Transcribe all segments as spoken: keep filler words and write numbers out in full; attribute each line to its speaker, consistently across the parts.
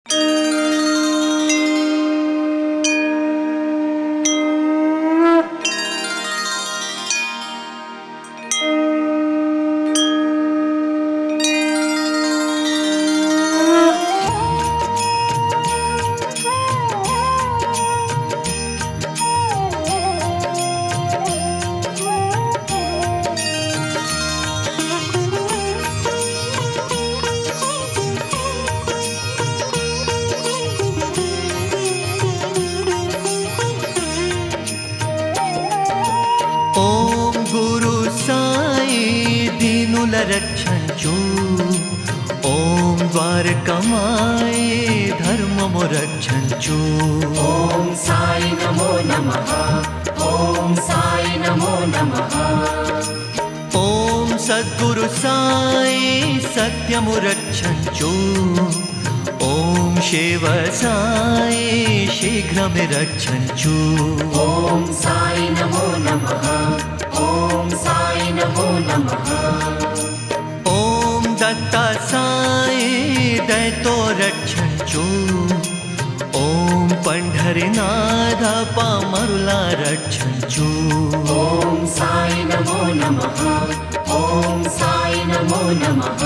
Speaker 1: ఓం గురు సాయి దీనుల రక్షించు, ఓం ద్వారకమాయి ధర్మము రక్షించు.
Speaker 2: ఓం సాయి నమో నమః, ఓం సాయి నమో నమః.
Speaker 1: ఓం సద్గురు సాయి సత్యము రక్షించు, ఓం శివ సాయి శీఘ్రమే రక్షించు.
Speaker 2: ఓం సాయి నమో నమః, ఓం సాయి నమో నమః.
Speaker 1: ఓం దత్త సాయి దయతో రక్షించు, ఓం పంఢరినాథ పామరులా రక్షించు.
Speaker 2: ఓం సాయి నమో నమః, ఓం సాయి నమో నమః.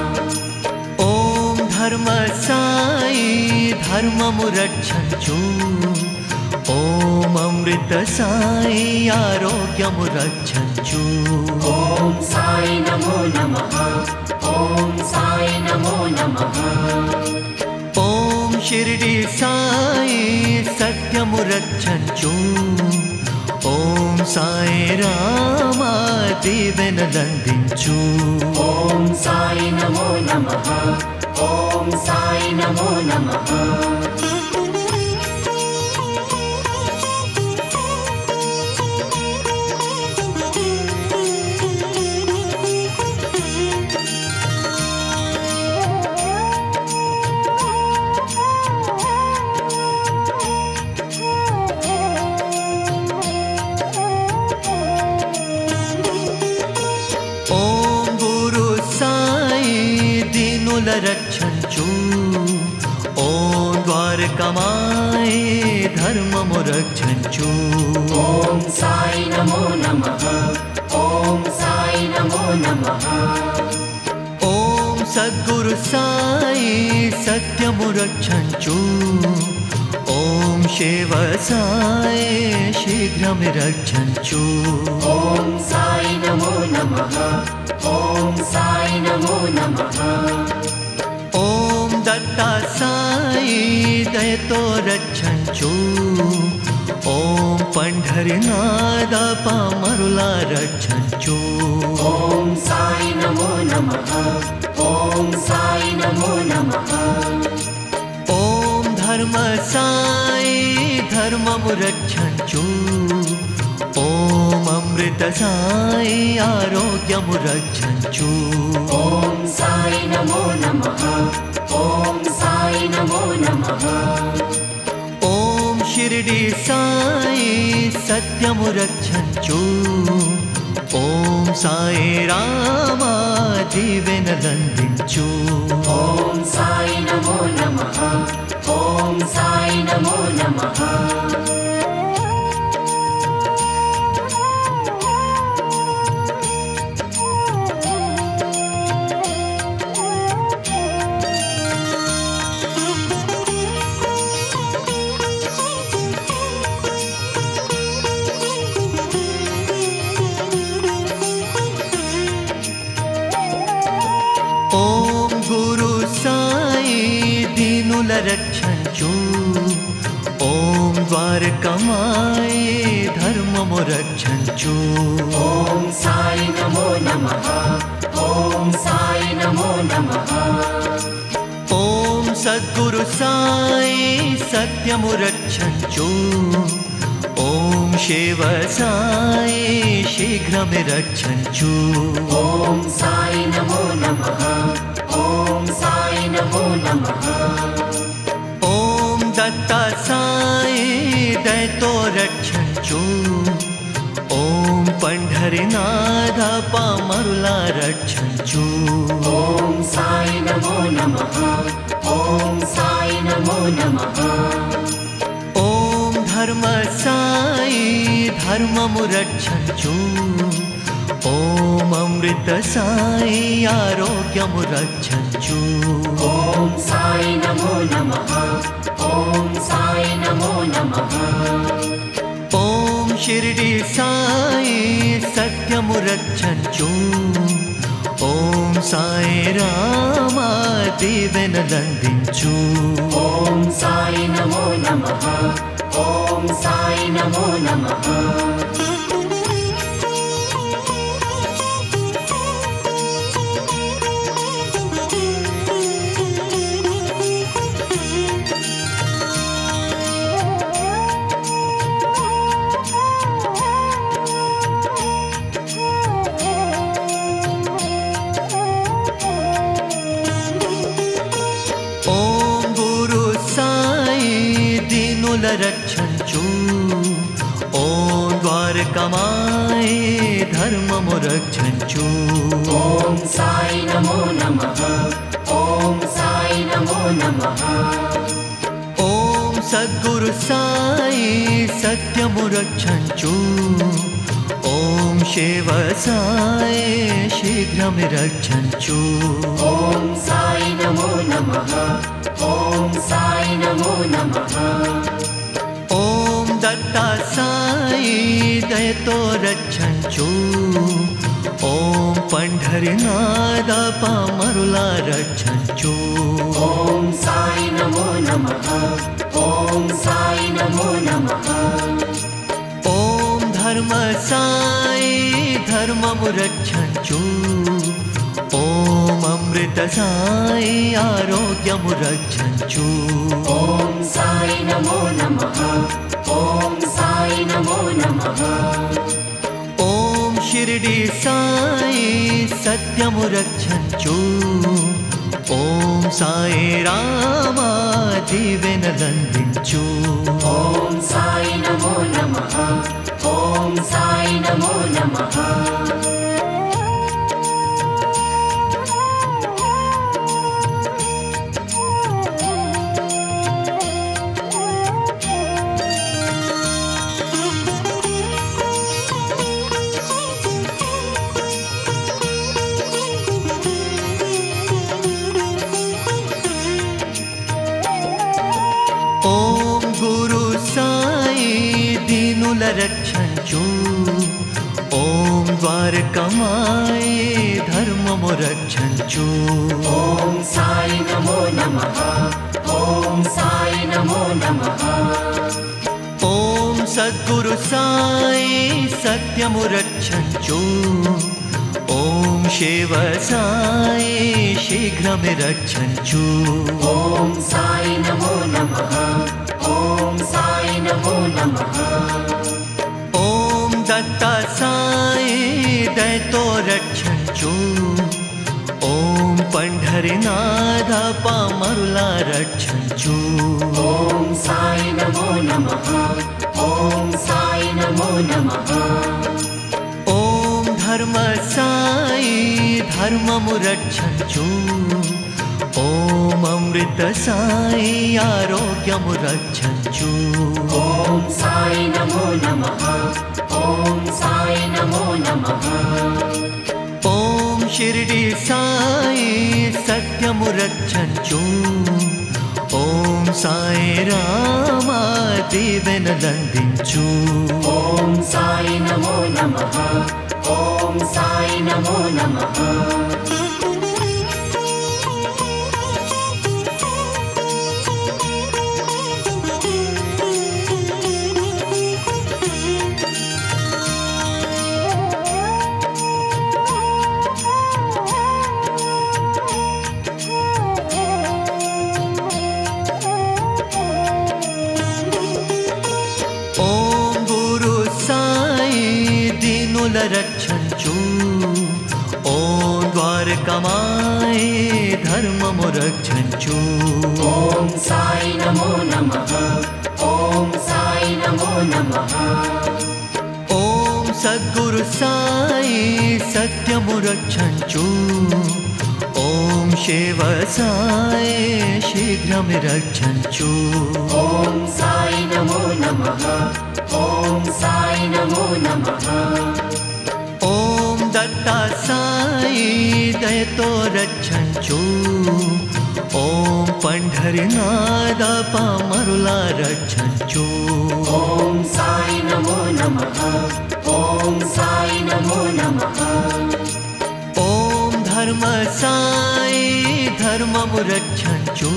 Speaker 1: ఓం ధర్మ సాయి ధర్మము రక్షించు, ఓం అమృత సాయి ఆరోగ్యము రక్షించు.
Speaker 2: ఓం సాయి నమో నమః, ఓం సాయి నమో నమః.
Speaker 1: ఓం షిరిడి సాయి సత్యము రక్షించు, ఓం సాయి రామ దీవెనలందించు.
Speaker 2: ఓం సాయి నమో నమః, ఓం సాయి నమో నమః.
Speaker 1: ఓం గురు సాయి దీనుల రక్షించు, ఓం ద్వారకమాయి ధర్మము రక్షించు.
Speaker 2: ఓం సాయి నమో నమః, ఓం సాయి నమో నమః.
Speaker 1: ఓం సద్గురు సాయి సత్యము రక్షించు, ఓం శివ సాయి శీఘ్రమే రక్షించు.
Speaker 2: ఓం సాయి నమో నమః, ఓం సాయి నమో నమః.
Speaker 1: ఓం దత్త సాయి దయతో రక్షించు, ఓం పంఢరినాథ పామరులా రక్షించు.
Speaker 2: ఓం సాయి నమో నమః, ఓం సాయి నమో నమః.
Speaker 1: ఓం ధర్మ సాయి ధర్మము రక్షించు, ఓం అమృత సాయి ఆరోగ్యము రక్షించు.
Speaker 2: ఓం సాయి నమో నమః, ఓం సాయి నమో నమః.
Speaker 1: ఓం షిరిడి సాయి సత్యము రక్షించు, ఓం సాయి రామ దీవెనలందించు.
Speaker 2: ఓం సాయి నమో నమః, ఓం సాయి నమో నమః.
Speaker 1: ఓం గురు సాయి దీనుల రక్షించు, ఓం ద్వారకమాయి ధర్మము రక్షించు.
Speaker 2: ఓం సాయి నమో నమః, ఓం సాయి నమో నమః.
Speaker 1: ఓం సద్గురు సాయి సత్యము రక్షించు, ఓం శివ సాయి శీఘ్రమే రక్షించు.
Speaker 2: ఓం సాయి నమో నమః, ఓం సాయి నమో నమః.
Speaker 1: ఓం దత్త సాయి దయతో రక్షించు, ఓం పంఢరినాథ పామరులా రక్షించు.
Speaker 2: ఓం సాయి నమో నమః, ఓం సాయి నమో नमो नमः।
Speaker 1: ॐ धर्म साई धर्ममु रक्षन्तु। ॐ अमृत साई आरोग्यमु रक्षन्तु।
Speaker 2: ॐ साई नमो नमः। ॐ साई नमो नमः।
Speaker 1: ॐ शिरडी साई सत्यमु रक्षन्तु। ॐ साई रामा दीवेन दन्दिंचु।
Speaker 2: ॐ साई नमो नमः। ॐ साई नमो नमः।
Speaker 1: रक्षन्तु। ॐ द्वारकामाई धर्ममु रक्षन्तु।
Speaker 2: ॐ साई नमो नमः। ॐ साई नमो नमः।
Speaker 1: ॐ सद्गुरु साई सत्यमु रक्षन्तु। ॐ शिव साई शीघ्रं रक्षन्तु।
Speaker 2: ॐ साई नमो नमः। ॐ साई नमो नमः।
Speaker 1: ॐ दत्ता साई दयतो रक्षन्तु। ॐ पंढरीनाथ पामरुला रक्षन्तु।
Speaker 2: ॐ साई नमो नमः। ॐ साई नमो नमः।
Speaker 1: ॐ धर्म साई धर्ममु रक्षन्तु। ॐ अमृत साई आरोग्यमु रक्षन्तु।
Speaker 2: ॐ साई नमो नमः। ॐ साई नमो नमः।
Speaker 1: ॐ शिरडी साई सत्यमु रक्षन्तु। ॐ साई रामा दीवेन दन्दिंचु।
Speaker 2: ॐ साई नमो नमः। ॐ साई नमो नमः।
Speaker 1: ॐ गुरु साई दीनुल रक्षन्तु। ॐ द्वारकामाई धर्ममु रक्षन्तु।
Speaker 2: ॐ साई नमो नमः। ॐ साई नमो नमः।
Speaker 1: ॐ सद्गुरु साई सत्यमु रक्षन्तु। ॐ शिव साई शीघ्रं रक्षन्तु।
Speaker 2: ॐ साई नमो नमः। ॐ साई नमो नमः।
Speaker 1: ॐ दत्ता साई दयतो रक्षन्तु। ॐ पंढरीनाथ पामरुला रक्षन्तु।
Speaker 2: ॐ साई नमो नमः। ॐ साई नमो नमः।
Speaker 1: ॐ धर्म साई धर्ममु रक्षन्तु। ॐ अमृत साई आरोग्यमु रक्षन्तु।
Speaker 2: ॐ साई नमो नमः। ॐ साई नमो नमः।
Speaker 1: ॐ शिरडी साई सत्यमु रक्षन्तु। ॐ साई रामा दीवेन दन्दिंचु।
Speaker 2: ॐ साई नमो नमः। ॐ साई नमो नमः।
Speaker 1: रक्षन्तु। ॐ द्वारकामाई धर्ममु रक्षन्तु।
Speaker 2: ॐ साई नमो नमः। ॐ साई नमो नमः।
Speaker 1: ॐ सद्गुरु साई सत्यमु रक्षन्तु। ॐ शिव साई शीघ्रं रक्षन्तु।
Speaker 2: ॐ साई नमो नमः। ॐ साई नमो नमः।
Speaker 1: ॐ दत्ता साई दयतो रक्षन्तु। ॐ पंढरीनाथ पामरुला रक्षन्तु।
Speaker 2: ॐ साई नमो नमः। ॐ साई नमो नमः।
Speaker 1: ॐ धर्म साई धर्ममु रक्षन्तु।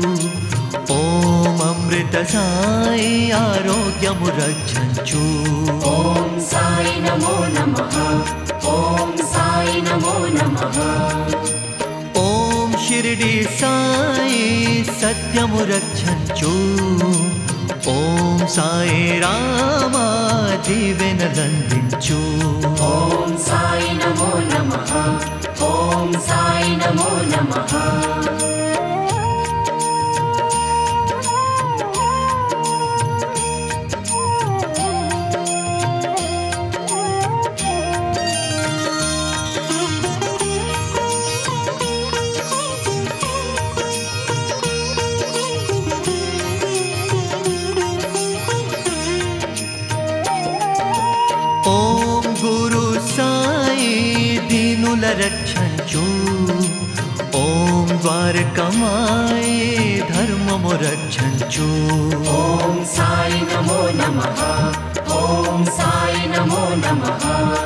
Speaker 1: ॐ अमृत साई आरोग्यमु रक्षन्तु।
Speaker 2: ॐ साई नमो नमः। ॐ साई नमो नमः।
Speaker 1: ॐ शिरडी साई सत्यमु रक्षन्तु। ॐ साई रामा जीवेन नन्दिंचु।
Speaker 2: ॐ साई नमो नमः। ॐ साई नमो नमः।
Speaker 1: ॐ गुरु साई दीनुल रक्षन्तु। ॐ द्वारकमाई धर्ममु रक्षन्तु।
Speaker 2: ॐ साई नमो नमः। ॐ साई नमो नमः।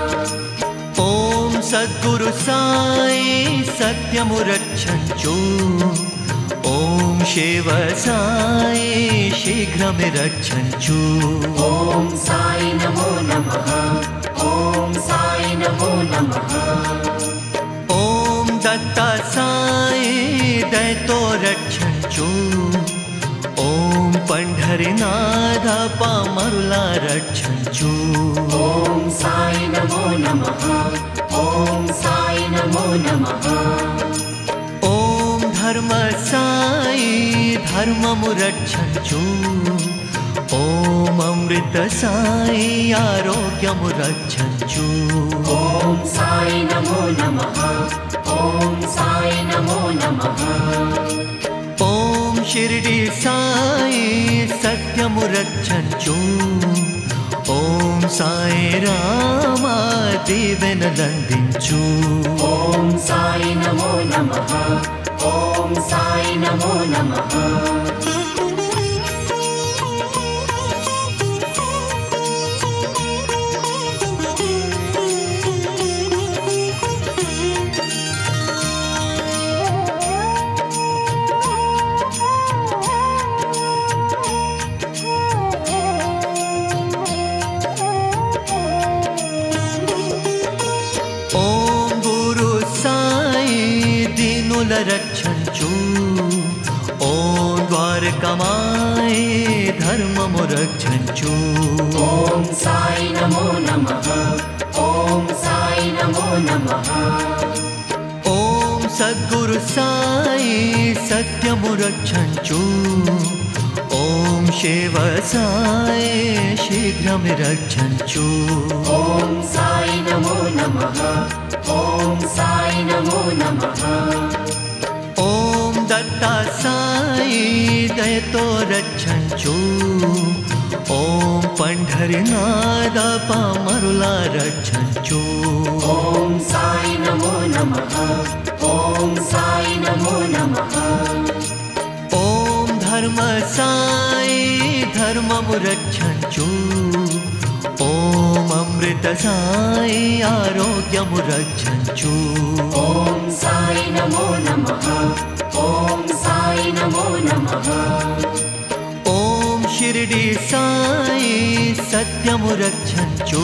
Speaker 1: ॐ सद्गुरु साई सत्यमु रक्षन्तु। ॐ शिव साई शीघ्रं रक्षन्तु।
Speaker 2: ॐ साई नमो नमः। ॐ साई नमो नमः।
Speaker 1: ॐ दत्ता साई दयतो रक्षन्तु। ॐ पंढरीनाथ पामरुला रक्षन्तु।
Speaker 2: ॐ साई नमो नमः। ॐ साई नमो नमः।
Speaker 1: ॐ धर्म साई धर्ममु रक्षन्तु। ॐ अमृत साई आरोग्यमु रक्षन्तु।
Speaker 2: ॐ साई नमो नमः। ॐ साई नमो नमः।
Speaker 1: ॐ शिरडी साई सत्यमु रक्षन्तु। ॐ साई रामा जीवेन नन्दिंचु।
Speaker 2: ॐ साई नमो नमः। ॐ साई नमो नमः।
Speaker 1: ॐ गुरु साई दीनुल रक्षन्तु। ॐ द्वारकमाई धर्ममु रक्षन्तु।
Speaker 2: ॐ साई नमो नमः। ॐ साई नमो नमः।
Speaker 1: ॐ सद्गुरु साई सत्यमु रक्षन्तु। ॐ शिव साई शीघ्रं रक्षन्तु।
Speaker 2: ॐ साई नमो नमः। ॐ साई नमो नमः।
Speaker 1: ॐ दत्ता साई दयतो रक्षन्तु। ॐ पंढरीनाथ पामरुला रक्षन्तु।
Speaker 2: ॐ साई नमो नमः। ॐ साई नमो नमः।
Speaker 1: ॐ धर्म साई धर्ममु रक्षन्तु। ॐ अमृत साई आरोग्यमु रक्षन्तु।
Speaker 2: ॐ साई नमो नमः। ॐ साई नमो नमः।
Speaker 1: ॐ शिरडी साई सत्यमु रक्षन्तु।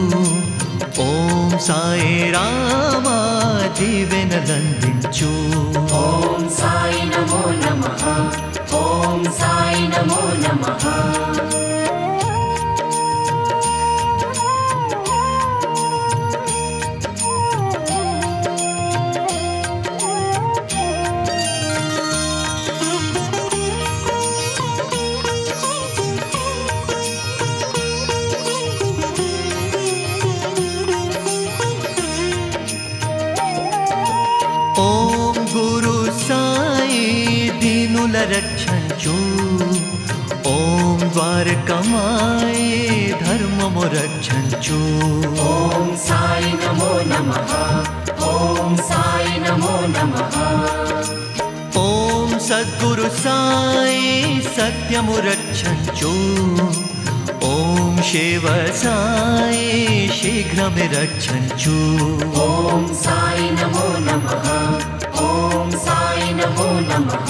Speaker 1: ॐ साई रामा जीवेन नन्दिंचु।
Speaker 2: ॐ साई नमो नमः। ॐ साई नमो नमः।
Speaker 1: ॐ गुरु ద్వారకమాయే ధర్మము రక్షించు.
Speaker 2: ఓం సాయి నమో నమః. ఓం సాయి నమో నమః.
Speaker 1: ఓం సద్గురు సాయి సత్యము రక్షించు. ఓం శివ సాయి శీఘ్రమే రక్షించు.
Speaker 2: ఓం సాయి నమో నమః. ఓం సాయి నమో నమః.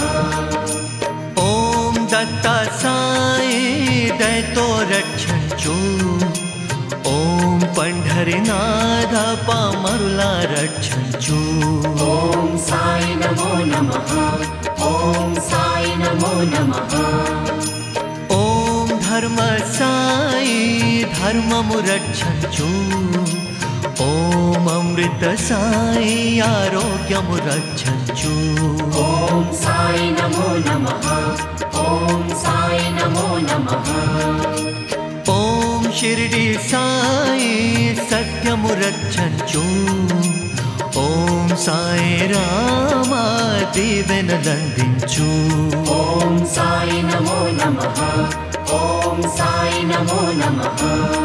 Speaker 1: ఓం దత్త సాయి దయతో రక్షించు. ఓం పంఢరినాథ పామరులా రక్షించు.
Speaker 2: ఓం సాయి నమో నమః. ఓం సాయి నమో నమః.
Speaker 1: ఓం ధర్మ సాయి ధర్మము రక్షించు. ఓం అమృత సాయి ఆరోగ్యము రక్షించు.
Speaker 2: ఓం సాయి నమో నమః. ఓం సాయి నమో నమః.
Speaker 1: ఓం షిరిడి సాయి సత్యము రక్షించు. ఓం సాయి రామ దీవెనలందించు.
Speaker 2: ఓం సాయి నమో నమః. ఓం సాయి నమో నమః.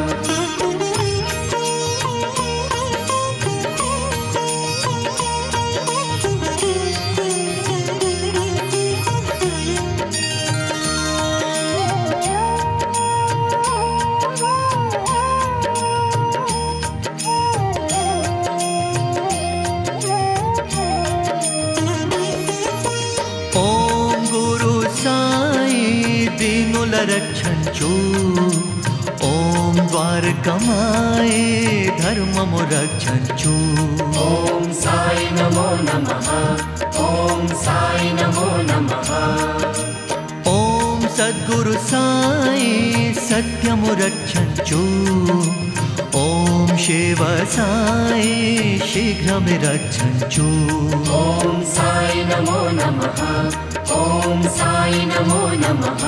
Speaker 1: ఓం గురు సాయి దీనుల రక్షించు. ఓం ద్వారకమాయే ధర్మము రక్షించు.
Speaker 2: ఓం సాయి నమో నమః. ఓం సాయి నమో నమః.
Speaker 1: ఓం సద్గురు సాయి సత్యము రక్షించు. ఓం శివ సాయి శీఘ్రమే రక్షించు.
Speaker 2: ఓం సాయి నమో నమః. ఓం సాయి నమో నమః.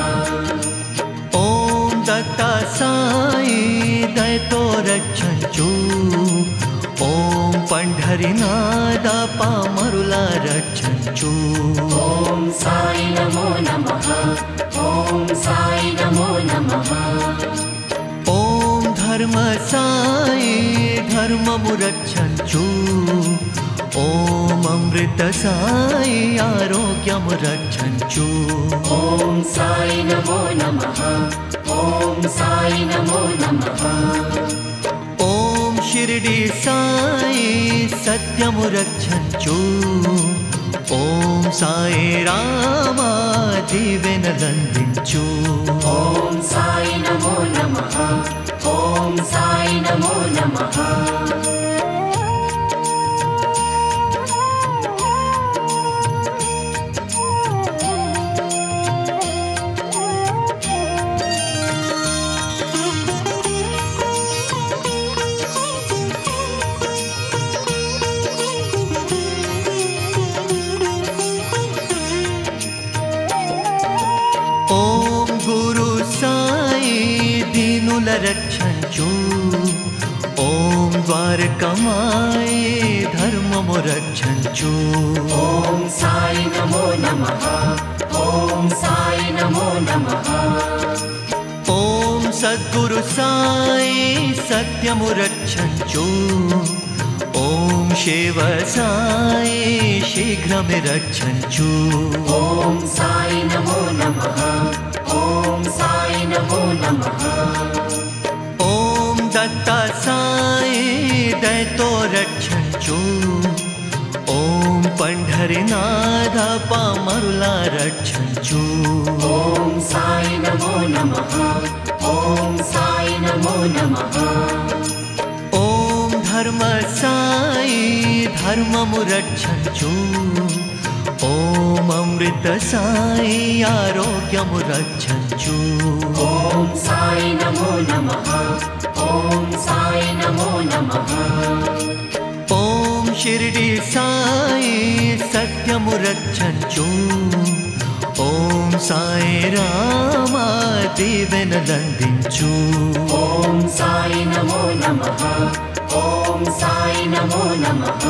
Speaker 1: ఓం దత్త సాయి దయతో రక్షించు. ఓం పంఢరినాథ పామరులా రక్షించు.
Speaker 2: ఓం సాయి నమో నమః. ఓం సాయి నమో నమః.
Speaker 1: ఓం ధర్మ సాయి ధర్మము రక్షించు. ఓం అమృత సాయి ఆరోగ్యము రక్షించు.
Speaker 2: ఓం సాయి నమో నమః. ఓం సాయి నమో నమః.
Speaker 1: ఓం షిరిడి సాయి సత్యము రక్షించు. ఓం సాయి రామ దీవెనలందించు.
Speaker 2: ఓం సాయి నమో నమః. ఓం సాయి నమో నమః.
Speaker 1: ఓం గురు సాయి దీనుల రక్షించు. ఓం ద్వారకమాయే ధర్మము రక్షించు.
Speaker 2: ఓం సాయి నమో నమః. ఓం సాయి నమో నమః.
Speaker 1: ఓం సద్గురు సాయి సత్యము రక్షించు. ఓం శివ సాయి శీఘ్రమే రక్షించు.
Speaker 2: ఓం సాయి నమో నమః. ఓం సాయి నమో నమః.
Speaker 1: ఓం దత్త సాయి దయతో రక్షించు. ఓం పంఢరినాథ పామరులా రక్షించు.
Speaker 2: ఓం సాయి నమో నమః. ఓం సాయి నమో నమః.
Speaker 1: ఓం ధర్మ సాయి ధర్మము రక్షించు. ఓం అమృత సాయి ఆరోగ్యము రక్షించు.
Speaker 2: ఓం సాయి నమో నమః. ఓం సాయి నమో నమః.
Speaker 1: ఓం షిరిడి సాయి సత్యము రక్షించు. ఓం సాయి రామ దీవెనలందించు.
Speaker 2: ఓం సాయి నమో నమః. ఓం సాయి నమో నమః.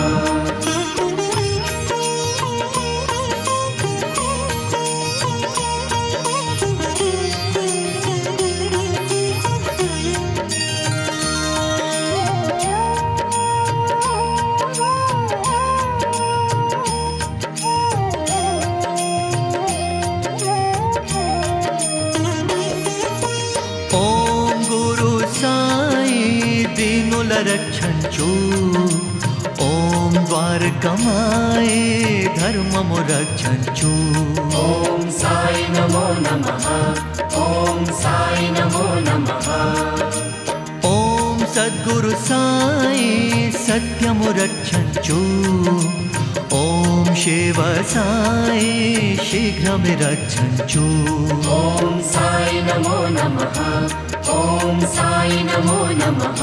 Speaker 1: రక్షించు ఓం ద్వారకమాయే ధర్మము రక్షించు
Speaker 2: ఓం సాయి నమో నమః ఓం సాయి నమో నమః
Speaker 1: ఓం సద్గురు సాయి సత్యము రక్షించు ఓం శివ సాయి శీఘ్రమే రక్షించు
Speaker 2: ఓం సాయి నమో నమః ఓం సాయి నమో నమః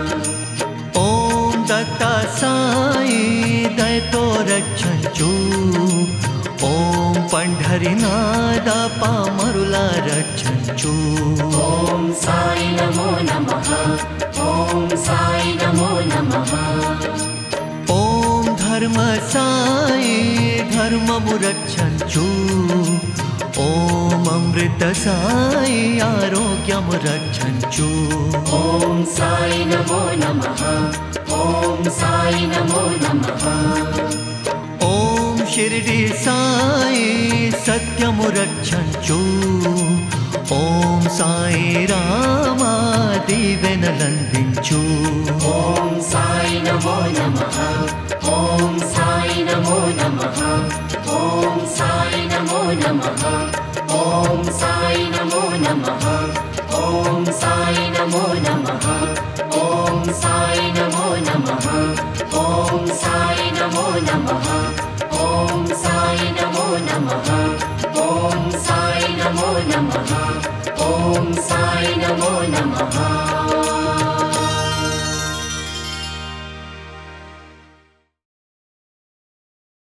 Speaker 1: ఓం దత్త సాయి దయతో రక్షించు ఓం పంఢరినాథ పామరుల రక్షించు
Speaker 2: ఓం సాయి నమో నమః ఓం సాయి నమో నమః
Speaker 1: ఓం ధర్మ సాయి ధర్మము రక్షించు ఓం అమృత సాయి ఆరోగ్యము రక్షించు
Speaker 2: ఓం సాయి నమో నమః ఓం సాయి నమో నమః
Speaker 1: ఓం షిరిడి సాయి సత్యము రక్షించు ఓం సాయి రామ దీవెనలందించు
Speaker 2: ఓం సాయి నమో నమః ఓం సాయి నమో నమః ఓం సాయి నమో నమః ఓం సాయి నమో నమః ఓం సాయి నమో నమః ఓం సాయి నమో నమః ఓం సాయి నమో నమః ఓం సాయి నమో నమః ఓం సాయి నమో నమః ఓం సాయి నమో నమః